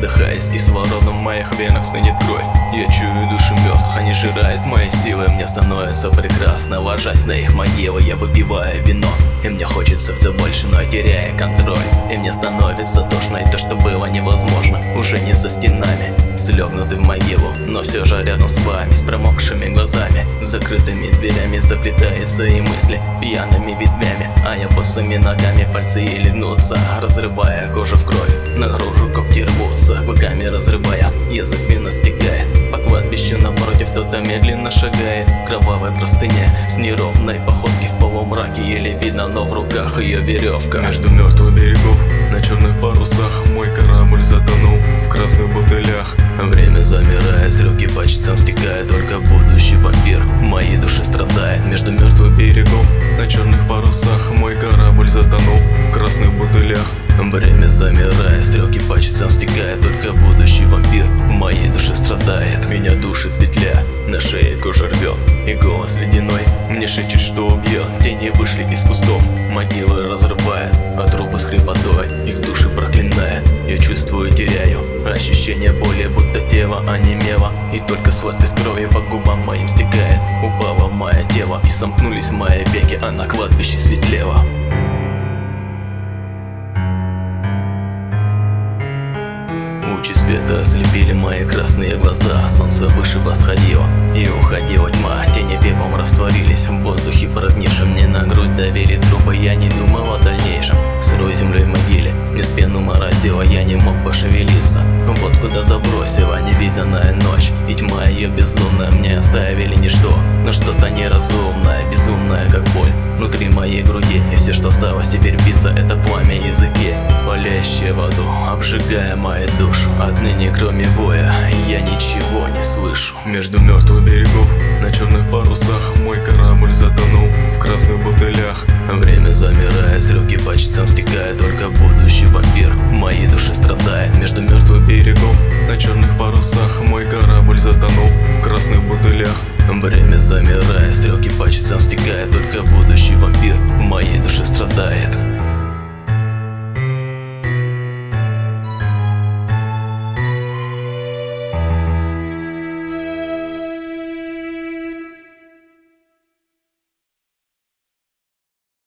Задыхаясь кислородом, в моих венах стынет кровь. Я чую души мертвых, они жирают мои силы. Мне становится прекрасно, ложась на их могилы. Я выпиваю вино, и мне хочется все больше, но я теряю контроль. И мне становится тошно, и то, что было невозможно, уже не за стенами, слегнуты в могилу. Но все же рядом с вами, с промокшими глазами, с закрытыми дверями заплетаются и мысли пьяными ветвями. А я босыми ногами, пальцы еле гнутся, разрывая кожу в кровь. Наружу когти рвутся, клыками разрывая, язык вина стекает. По кладбищу напротив кто-то медленно шагает. Кровавая простыня с неровной походки в полумраке еле видно, но в руках ее веревка. Между мертвых берегов на черных парусах мой корабль затонул в красных бутылях. Время замирает, с легких по часам стекает, только будущий вампир в моей душе страдает. Между мертвых берегов на черных парусах мой корабль затонул в красных бутылях. Время замирает, стрелки по часам стекает, только будущий вампир в моей душе страдает. Меня душит петля, на шее кожа рвет, и голос ледяной мне шепчет, что убьет. Тени вышли из кустов, могилы разрывает, а трупы с хрипотой их души проклинает. Я чувствую, теряю ощущение боли, будто тело онемело, и только сладкость крови по губам моим стекает. Упало мое тело, и сомкнулись мои веки, а на кладбище светлело. Лучи света ослепили мои красные глаза. Солнце выше восходило, и уходила тьма. Тени пеплом растворились в воздухе прогнившем. Мне на грудь давили трупы, я не думал о дальнейшем. Сырой землей в могиле мне спину морозило, я не мог пошевелиться. Вот куда забросила невиданная ночь, и тьма ее безлунная мне оставили ничто, но что-то неразумное, безумное как боль внутри моей груди. И все, что осталось теперь биться, это пламя языке, палящее в аду, обжигая мою душу. Отныне кроме боя я ничего не слышу. Между мертвых берегов на черных парусах мой корабль затонул в красных бутылях. Время замирает, стрелки по часам стекают, только будущий вампир в моей душе страдает. Между мертвых берегов на черных парусах мой корабль затонул в красных бутылях. Время замирает, стрелки по часам стекают, только будущий вампир в моей душе страдает.